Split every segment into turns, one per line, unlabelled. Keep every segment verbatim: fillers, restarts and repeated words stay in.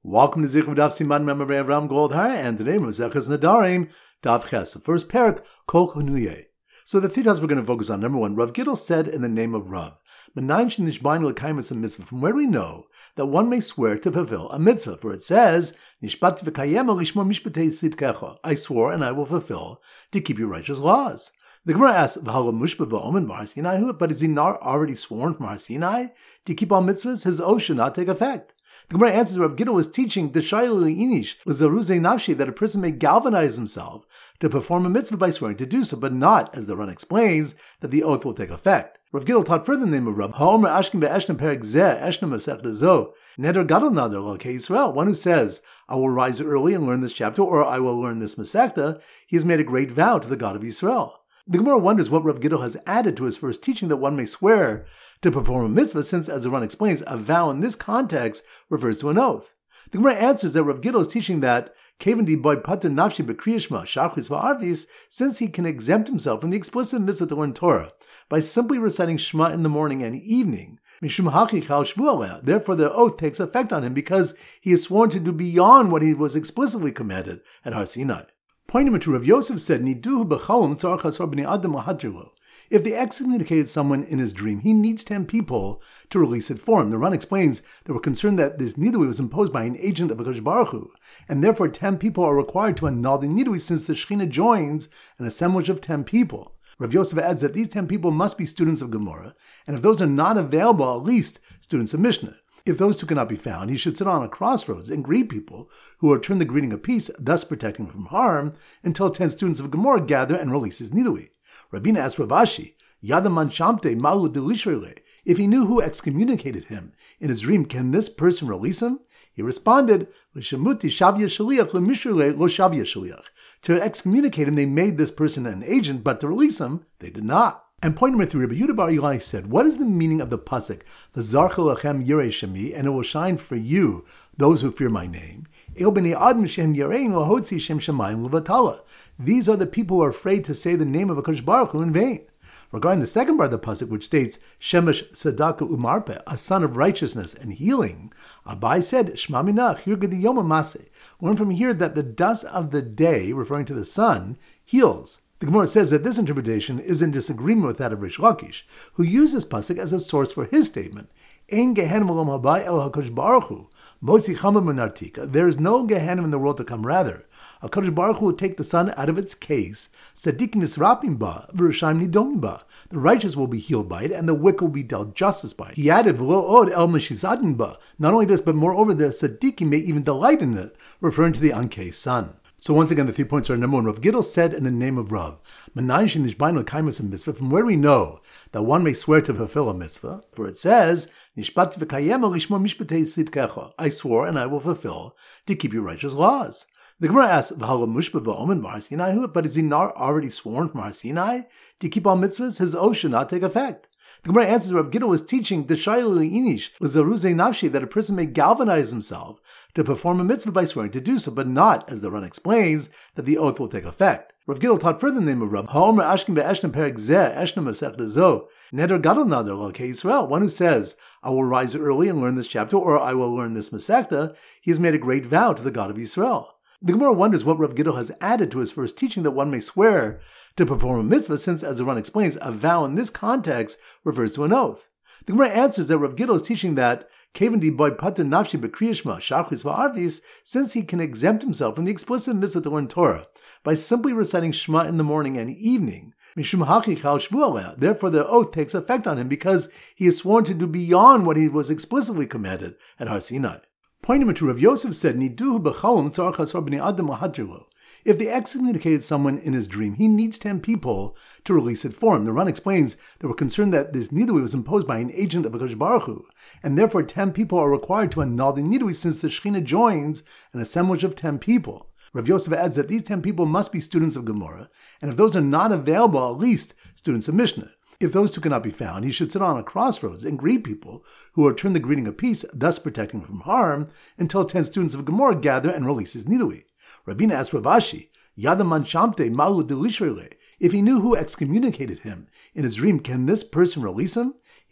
Welcome to Zikr Daf Siman Member Avram Goldhar, and today Maseches Nadarim Daf Ches, the first parak Kol Hunuye. So the three we're going to focus on. Number one, Rav Gidl said in the name of Rav, Menayin Nishbainu L'Kaimus a mitzvah. From where we know that one may swear to fulfill a mitzvah, for it says, Nishbati v'kayem lishmor mishpatei tzidkecha. I swore and I will fulfill to keep your righteous laws. The Gemara asks, V'hala mushba ba'omen Har Sinai, but is he not already sworn from Har Sinai to keep all mitzvahs? His oath should not take effect. The Gemara answers Rav Gidl was teaching the Shayli Inish L'Zaruzei Nafshi that a person may galvanize himself to perform a mitzvah by swearing to do so, but not, as the Ran explains, that the oath will take effect. Rav Gidl taught further in the name of Rav Ha'omer Ashkim be'eshnem perek zeh eshnem masech zo neder gadol nader l'kei Yisrael. One who says, I will rise early and learn this chapter, or I will learn this masechta, he has made a great vow to the God of Yisrael. The Gemara wonders what Rav Gidl has added to his first teaching that one may swear to perform a mitzvah, since, as the Ran explains, a vow in this context refers to an oath. The Gemara answers that Rav Gidl is teaching that Kevan boy patan nafshi b'kriyashma shachris va'arvis, since he can exempt himself from the explicit mitzvah to learn Torah by simply reciting Shema in the morning and evening. Mishum haki chal shvuah. Therefore, the oath takes effect on him because he is sworn to do beyond what he was explicitly commanded at Har Sinai. Point number two, Rav Yosef said, Niduhu b'chalom tzarach hasor b'nei adam lahadirlo. If they excommunicated someone in his dream, he needs ten people to release it for him. The Ran explains they were concerned that this nidui was imposed by an agent of HaKadosh Baruch Hu, and therefore ten people are required to annul the nidui, since the Shekhinah joins an assemblage of ten people. Rav Yosef adds that these ten people must be students of Gemara, and if those are not available, at least students of Mishnah. If those two cannot be found, he should sit on a crossroads and greet people who return the greeting of peace, thus protecting from harm, until ten students of Gemara gather and release his nidui. Rabina asked Rav Ashi, Yadaman Shamte Malu Delishrele, if he knew who excommunicated him in his dream, can this person release him? He responded, L'shamuti Shavya Shaliach L'mishrele Lo Shavya Shaliach. To excommunicate him, they made this person an agent, but to release him, they did not. And point number three, Rabbi Yehuda Bar Ilai said, what is the meaning of the pasuk, V'zarcha lachem yirei shemi, and it will shine for you those who fear my name? El b'nei adam shem yirein lahotzi shem shamayim levatala. These are the people who are afraid to say the name of HaKadosh Baruch Hu in vain. Regarding the second part of the pasuk, which states, Shemesh Tzedakah Umarpe, a son of righteousness and healing, Abai said, Shma minach yirgadi yom maseh. Learn from here that the dust of the day, referring to the sun, heals. The Gemara says that this interpretation is in disagreement with that of Rish Lakish, who used this pasuk as a source for his statement, Ein Gehenim Olam Haba El HaKadosh Baruch Hu, Motzi Chama Min Artika. There is no Gehenim in the world to come. Rather, HaKadosh Baruch Hu will take the sun out of its case, Tzadikim Nisrapim Ba, V'Rishayim Nidomim Ba. The righteous will be healed by it, and the wicked will be dealt justice by it. He added, V'lo Od El Meshizadim Ba. Not only this, but moreover, the Tzadikim may even delight in it, referring to the uncased sun. So once again, the three points are number one. Rav Gidl said in the name of Rav, Menayin Nishbainu L'Kaimus a mitzvah. From where we know that one may swear to fulfill a mitzvah, for it says, Nishbati v'kayem lishmor mishpatei tzidkecha. I swore and I will fulfill to keep your righteous laws. The Gemara asks, V'hala mushba ba'omen Har Sinai, but is he not already sworn from Har Sinai to keep all mitzvahs? His oath should not take effect. The Gemara answers Rav Gidl was teaching the Shayli Inish L'Zaruzei Nafshi that a person may galvanize himself to perform a mitzvah by swearing to do so, but not, as the Ran explains, that the oath will take effect. Rav Gidl taught further in the name of Rav Ha'omer Ashkim be'eshnem perek zeh eshnem masech zo neder gadol nader l'kei Yisrael. One who says, I will rise early and learn this chapter, or I will learn this masechta, he has made a great vow to the God of Yisrael. The Gemara wonders what Rav Gidl has added to his first teaching that one may swear to perform a mitzvah, since, as the Ran explains, a vow in this context refers to an oath. The Gemara answers that Rav Gidl is teaching that Kevan boy patan nafshi b'kriyashma shachris va'arvis, since he can exempt himself from the explicit mitzvah to learn Torah by simply reciting Shema in the morning and evening. Mishum haki chal shvuah. Therefore, the oath takes effect on him because he is sworn to do beyond what he was explicitly commanded at Har Sinai. Point number two, Rav Yosef said, Niduhu b'chalom tzarach hasor b'nei adam lahadirlo. If they excommunicated someone in his dream, he needs ten people to release it for him. The Ran explains they were concerned that this nidui was imposed by an agent of HaKadosh Baruch Hu, and therefore ten people are required to annul the nidui, since the Shekhinah joins an assemblage of ten people. Rav Yosef adds that these ten people must be students of Gemara, and if those are not available, at least students of Mishnah. If those two cannot be found, he should sit on a crossroads and greet people who return the greeting of peace, thus protecting from harm, until ten students of Gemara gather and release his nidui. Rabina asked Rav Ashi, Yadaman Shamte Malu Delishrele, if he knew who excommunicated him in his dream, can this person release him?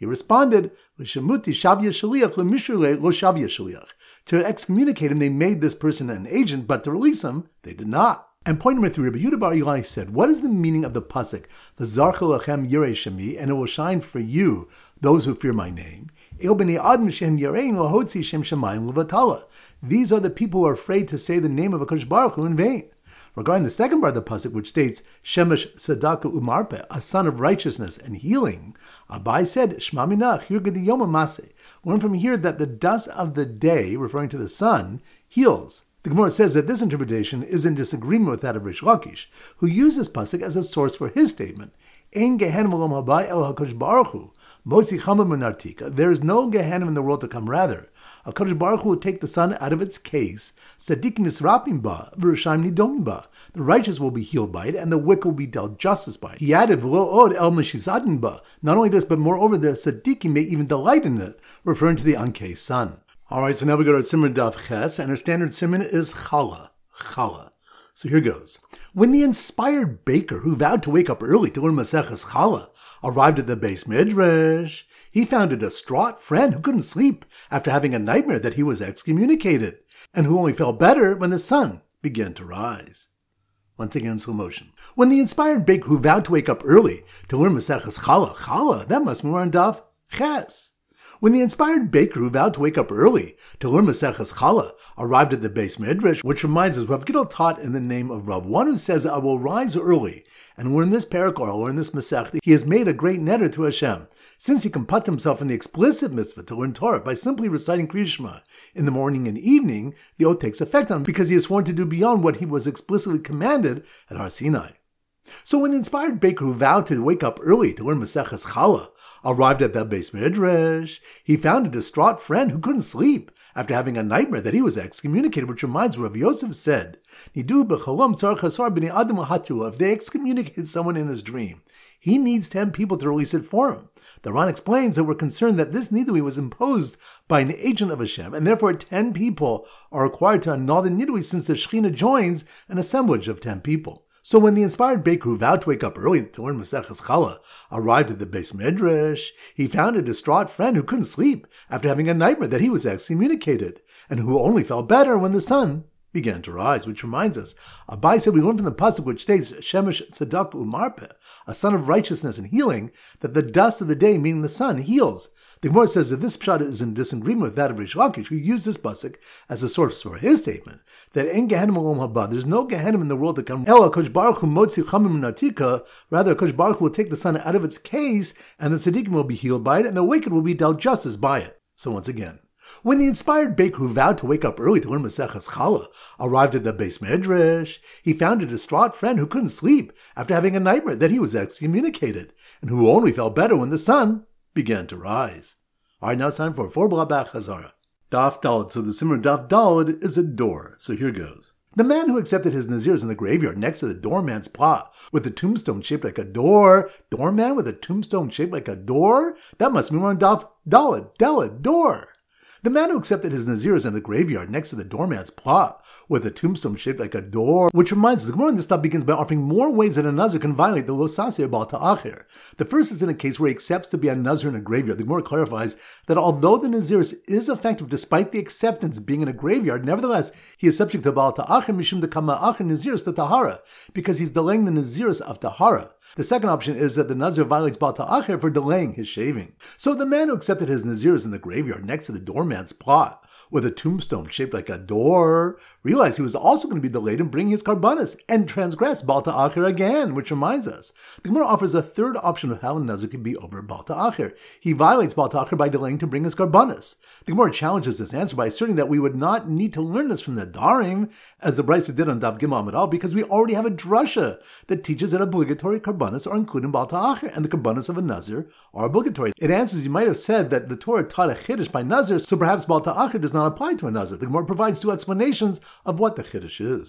He responded, "L'shemuti shavya shaliach l'mishrule lo shavya shaliach." To excommunicate him, they made this person an agent, but to release him, they did not. And point number three, Rabbi Yehuda bar Ilai said, what is the meaning of the pasuk, "V'zarcha lachem yirei shemi," and it will shine for you, those who fear my name? El b'nei adam shem yirein lahotzi shem shemayim levatala. These are the people who are afraid to say the name of HaKadosh Baruch Hu in vain. Regarding the second part of the pasuk, which states Shemesh Tzedakah Umarpeh, a son of righteousness and healing, Abai said, Shema minach yirged yom maseh. Learn from here that the dust of the day, referring to the sun, heals. The Gemara says that this interpretation is in disagreement with that of Rish Lakish, who used this pasuk as a source for his statement. Ein Gehenim olam haba el HaKadosh Baruch Hu. Motzi chama minartika. There is no Gehenim in the world to come. Rather, HaKadosh Baruch Hu will take the sun out of its case. Tzadikim nisrapim ba, v'rushaim nidomim ba. The righteous will be healed by it, and the wicked will be dealt justice by it. He added, v'lo od el meshizadin ba. Not only this, but moreover, the tzadikim may even delight in it, referring to the uncased sun. All right, so now we go to our Simon Daf Ches, and our standard Simon is Chala. Chala. So here goes. When the inspired baker who vowed to wake up early to learn Maseches Chala arrived at the Beis Midrash, he found a distraught friend who couldn't sleep after having a nightmare that he was excommunicated, and who only felt better when the sun began to rise. Once again in slow motion. When the inspired baker who vowed to wake up early to learn Maseches Chala, Chala, that must be more on Daf Ches. When the inspired baker who vowed to wake up early to learn Maseches Chala arrived at the Beis Midrash, which reminds us, Rav Gidel taught in the name of Rav, one who says, I will rise early and learn this parak or learn this Masech. He has made a great neder to Hashem, since he can put himself in the explicit mitzvah to learn Torah by simply reciting Kriya Shema in the morning and evening. The oath takes effect on him because he is sworn to do beyond what he was explicitly commanded at Har Sinai. So when the inspired baker who vowed to wake up early to learn Maseches Chala arrived at the Beis Midrash, he found a distraught friend who couldn't sleep after having a nightmare that he was excommunicated, which reminds Rabbi Yosef said, Nidu b'chalom tzarich hasar b'nei adam l'hatula. If they excommunicated someone in his dream, he needs ten people to release it for him. The Ran explains that we're concerned that this nidui was imposed by an agent of Hashem, and therefore ten people are required to annul the nidui since the Shekhinah joins an assemblage of ten people. So when the inspired baker who vowed to wake up early to learn Maseches Chala arrived at the Beis Midrash, he found a distraught friend who couldn't sleep after having a nightmare that he was excommunicated, and who only felt better when the sun began to rise. Which reminds us, Abai said we learned from the pasuk which states, Shemesh Tzedakah Umarpeh, a son of righteousness and healing, that the dust of the day, meaning the sun, heals. The Gemara says that this pshat is in disagreement with that of Rish Lakish, who used this pasuk as a source for his statement that en Gehenim olam haba, there's no Gehenim in the world to come. Ela HaKadosh Baruch Hu motzi chamim natika. Rather, HaKadosh Baruch Hu will take the sun out of its case, and the tzaddikim will be healed by it, and the wicked will be dealt justice by it. So once again, when the inspired baker who vowed to wake up early to learn Maseches Chala arrived at the Beis Midrash, he found a distraught friend who couldn't sleep after having a nightmare that he was excommunicated, and who only felt better when the sun began to rise. All right, now it's time for four Blabach Hazara. Daf Daled. So the Simmer Daf Daled is a door. So here goes. The man who accepted his nazirs in the graveyard next to the doorman's plot with a tombstone shaped like a door. Doorman with a tombstone shaped like a door? That must mean we're on Daf Daled. Daled. Door. The man who accepted his nazirs in the graveyard next to the doorman's plot with a tombstone shaped like a door, which reminds us, the Gemara in this stuff begins by offering more ways that a nazir can violate the losaseh Baal Ta'achir. The first is in a case where he accepts to be a nazir in a graveyard. The Gemara clarifies that although the naziris is effective despite the acceptance being in a graveyard, nevertheless he is subject to Baal Ta'achir mishum dekama achir naziris to tahara, because he's delaying the naziris of tahara. The second option is that the nazir violates Baal Ta'achir for delaying his shaving. So the man who accepted his nazirs in the graveyard next to the doorman's plot with a tombstone shaped like a door realized he was also going to be delayed in bringing his karbanis and transgress Baal Ta'achir again, which reminds us, the Gemara offers a third option of how a nazir can be over Baal Ta'achir. He violates Baal Ta'achir by delaying to bring his karbanis. The Gemara challenges this answer by asserting that we would not need to learn this from the Darim, as the Brisa did on Daf Gimel Amud Al, because we already have a drasha that teaches that obligatory karbanis are included in Baal Ta'achir, and the karbanis of a nazir are obligatory. It answers, you might have said that the Torah taught a chiddush by nazir, so perhaps Baal Ta'achir does not apply to a nazir. The Gemara provides two explanations of what the chiddush is.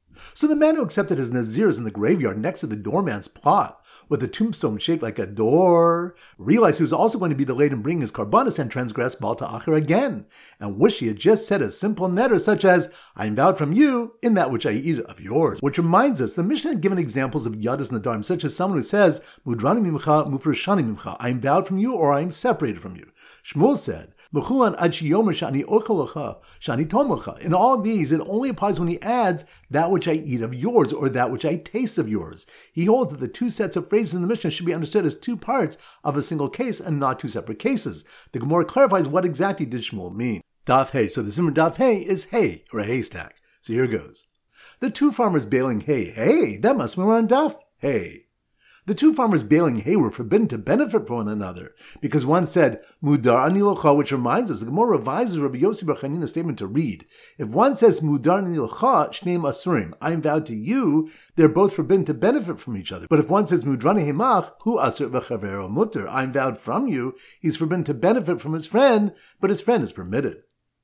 So the man who accepted his nazir in the graveyard next to the doorman's plot, with a tombstone shaped like a door, realized he was also going to be delayed in bringing his karbanis and transgress Baal Ta'achir again, and wished he had just said a simple netter such as, I am vowed from you in that which I eat of yours. Which reminds us, the Mishnah had given examples of yadas nadarim, such as someone who says, Mudrani mimcha, mufreshani mimcha, I am vowed from you or I am separated from you. Shmuel said, in all of these, it only applies when he adds that which I eat of yours or that which I taste of yours. He holds that the two sets of phrases in the Mishnah should be understood as two parts of a single case and not two separate cases. The Gemara clarifies what exactly did Shmuel mean. Daf hay. So the Zimmer Daf hay is hay, or a haystack. So here goes. The two farmers baling hay. Hey, that must be on Daf hay. The two farmers baling hay were forbidden to benefit from one another, because one said, Mudar ani locha, which reminds us, the Gemara revises Rabbi Yossi bar Chanina's statement to read, if one says, Mudar ani locha, shneim asurim, I am vowed to you, they're both forbidden to benefit from each other. But if one says, Mudrani hemach, hu asur v'chavero mutter, I am vowed from you, he's forbidden to benefit from his friend, but his friend is permitted.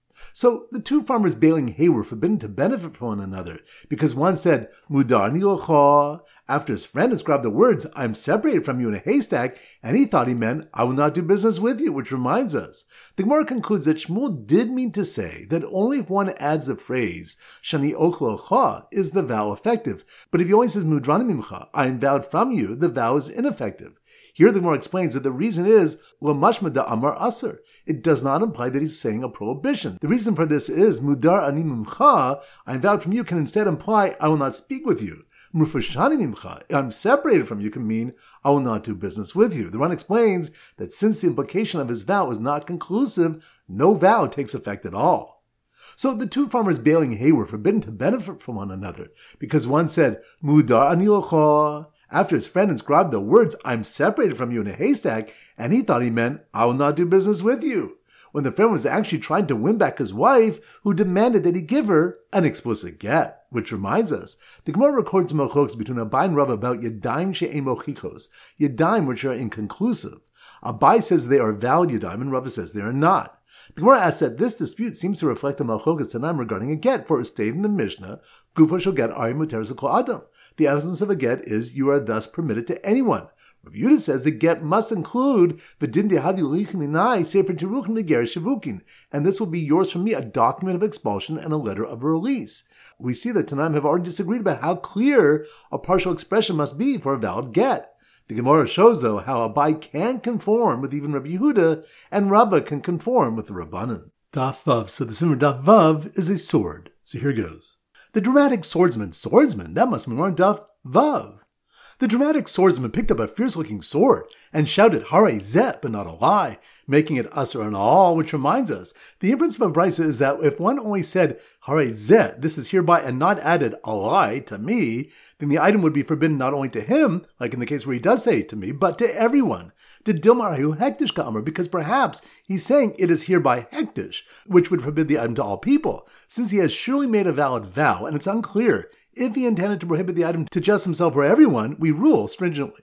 So the two farmers baling hay were forbidden to benefit from one another, because one said, Mudarni locha, after his friend inscribed the words, I am separated from you in a haystack, and he thought he meant, I will not do business with you, which reminds us. The Gemara concludes that Shmuel did mean to say that only if one adds the phrase, Shani ochlocha, is the vow effective, but if he only says, Mudrani mimcha, I am vowed from you, the vow is ineffective. Here the Gemara explains that the reason is Lamashma da Amar Asr. It does not imply that he's saying a prohibition. The reason for this is Mudar ani mimcha, I am vowed from you, can instead imply I will not speak with you. Mufashani mimcha, I'm separated from you, can mean I will not do business with you. The Ran explains that since the implication of his vow is not conclusive, no vow takes effect at all. So the two farmers baling hay were forbidden to benefit from one another, because one said, Mudar ani locha, after his friend inscribed the words, I'm separated from you in a haystack, and he thought he meant, I will not do business with you, when the friend was actually trying to win back his wife, who demanded that he give her an explicit get. Which reminds us, the Gemara records machlokas between Abai and Rav about Yadayim she'ein mochichos, Yadayim which are inconclusive. Abai says they are valid Yadayim, and Rav says they are not. The Gemara asks that this dispute seems to reflect a machlokas tanaim regarding a get, for it stated in the Mishnah, Gufa shel get ari muteres l'kol adam. The essence of a get is you are thus permitted to anyone. Rav Yehuda says the get must include v'din dehavi lichem minai sefer teruchim leger shavukin, and this will be yours from me, a document of expulsion and a letter of release. We see that Tanaim have already disagreed about how clear a partial expression must be for a valid get. The Gemara shows, though, how Abai can conform with even Rabbi Yehuda, and Rabbah can conform with the Rabbanan. Daf Vav. So the Simmer Daf Vav is a sword. So here goes. The dramatic swordsman, swordsman, that must be more on Daf Vav. The dramatic swordsman picked up a fierce-looking sword and shouted, Hare Zeh, but not a lie, making it usher on all, which reminds us, the inference of a brisa is that if one only said, Hare Zeh, this is hereby, and not added a lie to me, then the item would be forbidden not only to him, like in the case where he does say to me, but to everyone. To Dilmarahu Hektish Ka'amar, because perhaps he's saying it is hereby Hektish, which would forbid the item to all people, since he has surely made a valid vow, and it's unclear if he intended to prohibit the item to just himself or everyone, we rule stringently.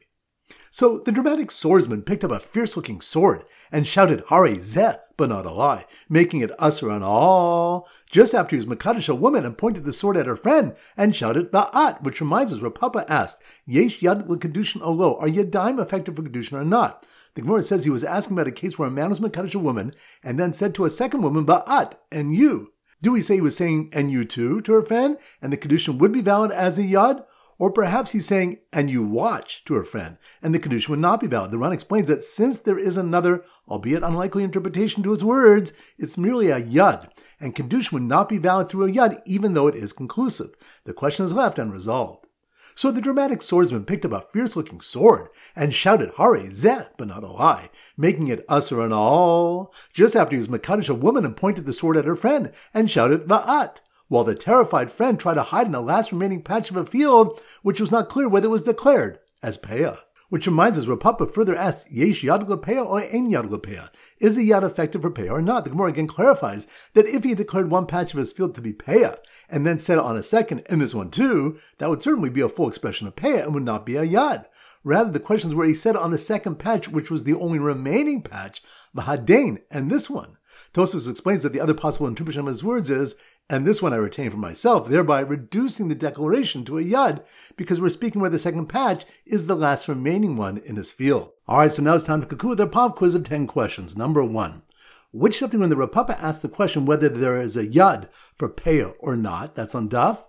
So the dramatic swordsman picked up a fierce-looking sword and shouted, Hare Zeh, but not a lie, making it usher on all, just after he was Mekadosh a woman and pointed the sword at her friend and shouted, Ba'at, which reminds us, Rav Papa asked, Yesh Yad L'Kedushin Olo, are Yadayim effective for Kedushin or not? The Gemara says he was asking about a case where a man was Mekadosh a woman and then said to a second woman, Ba'at, and you. Do we say he was saying, and you too, to her friend, and the Kedushin would be valid as a Yad? Or perhaps he's saying, and you watch, to her friend, and the Kedushin would not be valid. The Ran explains that since there is another, albeit unlikely interpretation to his words, it's merely a Yad, and Kedushin would not be valid through a Yad, even though it is conclusive. The question is left unresolved. So the dramatic swordsman picked up a fierce-looking sword and shouted, Hare Zeh, but not a lie, making it usher on all, just after he was Mekadosh a woman and pointed the sword at her friend and shouted, Va'at, while the terrified friend tried to hide in the last remaining patch of a field, which was not clear whether it was declared as Peah. Which reminds us, Rav Papa further asks, Yesh Yad L'Peah or Ein Yad L'Peah? Is the Yad effective for Peah or not? The Gemara again clarifies that if he declared one patch of his field to be Peah, and then said on a second, and this one too, that would certainly be a full expression of Peah and would not be a Yad. Rather, the question is where he said on the second patch, which was the only remaining patch, V'Hadain, and this one. Tosfos explains that the other possible interpretation of his words is, and this one I retain for myself, thereby reducing the declaration to a yud, because we're speaking where the second patch is the last remaining one in his field. Alright, so now it's time to conclude with our pop quiz of ten questions. Number one. Which something when the Rav Papa asked the question whether there is a yud for peah or not, that's on daf?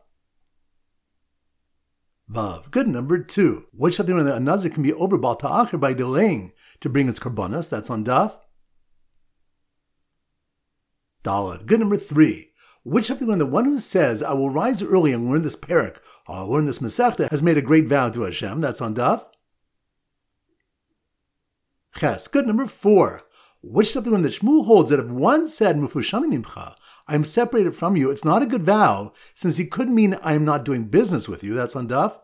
Vav. Good. Number two. Which something when the another can be over bal ta'achir by delaying to bring its karbonos, that's on daf? Daled. Good. Number three. Which something when the one who says, I will rise early and learn this parak, or I'll learn this Masechta, has made a great vow to Hashem, that's on daf? Ches. Good. Number four. Which something when the Shmuel holds that if one said, Mufushani mimcha, I am separated from you, it's not a good vow, since he could mean I am not doing business with you, that's on daf?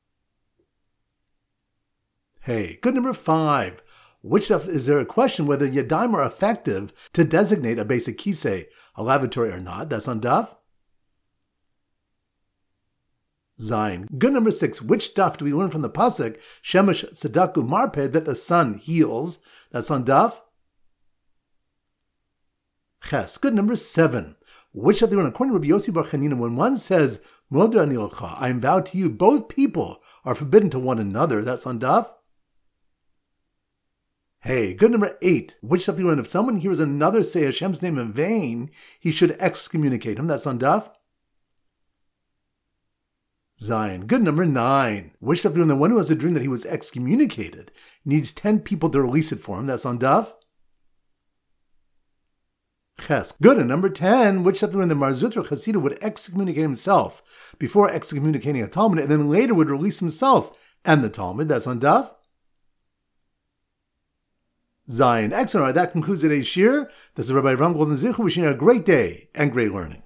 Hey. Good. Number five. Which stuff is there a question whether yadayim are effective to designate a basic kisei, a lavatory or not? That's on daf. Zayin. Good. Number six. Which stuff do we learn from the pasuk Shemesh Tzedakah Marpeh that the sun heals? That's on daf. Ches. Good. Number seven. Which of the one, according to Rabbi Yossi Bar Chanina, when one says Moder ani lecha, I am vowed to you, both people are forbidden to one another. That's on daf. Hey. Good. Number eight. Which of the one, if someone hears another say Hashem's name in vain, he should excommunicate him. That's on daf. Zion. Good. Number nine. Which of the one, the one who has a dream that he was excommunicated needs ten people to release it for him. That's on daf. Ches. Good. And number ten, which something when the Mar Zutra Chasida would excommunicate himself before excommunicating a Talmud, and then later would release himself and the Talmud. That's on daf. Zion. Excellent. All right, that concludes today's shir. This is Rabbi Ram Golden Zichu wishing you a great day and great learning.